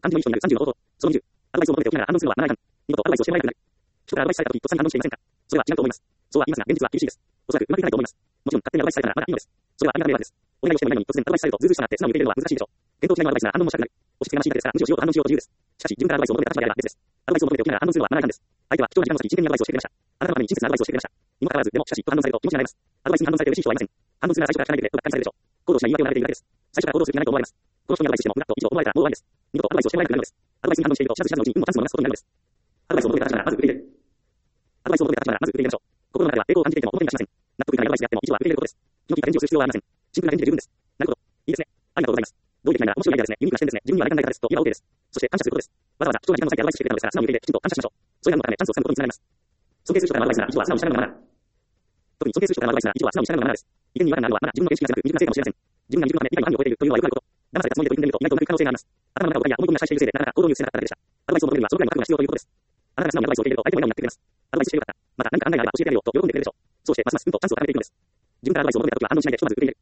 漢字の意味という30の方法。その20、アドバイスを求めておきながら反論するのはならないかん。見事アドバイスをしてもらえなくなる。人からアドバイスされたときとっさに反論していませんか。それは違うと思います。そうは言いますが、現実は厳しいです。おそらくうまくいかないと思います。もちろん、勝手にアドバイスされたらまだいいのです。それはありがた迷惑です。お願いをしてもいないのに突然アドバイスされるとずうずうしくなって素直に受け入れるのは難しいでしょう。検討しないのアドバイスなら反論もしたくなる。押し付けがましいだけですから、無視をしようと反論しようと自由です。しかし、自分からアドバイスを求めた立場であれば別です。アドバイスを求めておきながら反論するのはマナー違反です。相手は貴重な時間を割き真剣にアドバイスをしてくれました。あなたのために親切なアドバイスをしてくれました。にもかかわらず、でも、しかし、と反論されると気持ちになります。アドバイスに反論されて嬉しい人はいません。反論するなら最初から聞かないでくれとがっかりされるでしょう。行動しない言い訳を並べているだけです。最初から行動する気がないと思われます。この人にアドバイスしても、うがっと以上思われたらもう終わりです。二度とアドバイスをしてもらえなくなるのです。アドバイスに反論していると、知らず知らずのうちに運もチャンスも逃すことになるのです。アドバイスを求めた立場ならまず受け入れる。アドバイスを求めた立場ならまず受け入れましょう。心の中では抵抗を感じていても表に出しません。納得いかないアドバイスであっても一度は受け入れることです。気の利いた返事をする必要はありません。シンプルな返事で十分です。なるほど。いいですね。ありがとうございます。どういう時なら面白いアイデアですね。ユニークな視点ですね。自分にはない考え方です。と言えば OK です。そして感謝することです。わざわざ貴重な時間を割いてアドバイスしてくれたのですから素直に受け入れてきちんと感謝しましょう。そういうののためチャンスをつかむことにつながります。尊敬する人からのアドバイスなら一度は素直に従うのがマナー。特に尊敬する人からのアドバイスなら一度は素直に従うのがマナーです。意見に違和感があるのはまだ自分の見識が狭く未熟なせいかもしれません。自分が自分のため理解の範囲を超えているというのはよくあること。騙されたつもりで取り組んでみると意外とうまくいく可能性があります。頭の中をや思い込みが支配しているせいでなかなか行動に移せなかっただけでした。アドバイスを求めるにはそのくらいの覚悟が必要ということです。あなたが素直にアドバイスを受け入れると相手も笑顔になってくれます。アドバイスしてよかった。また何か案内があれば教えてやるよと喜んでくれるでしょう。そうしてますますうんとチャンスを高めていくのです。自分からアドバイスを求めたときは反論しないでひとまず受け入れる。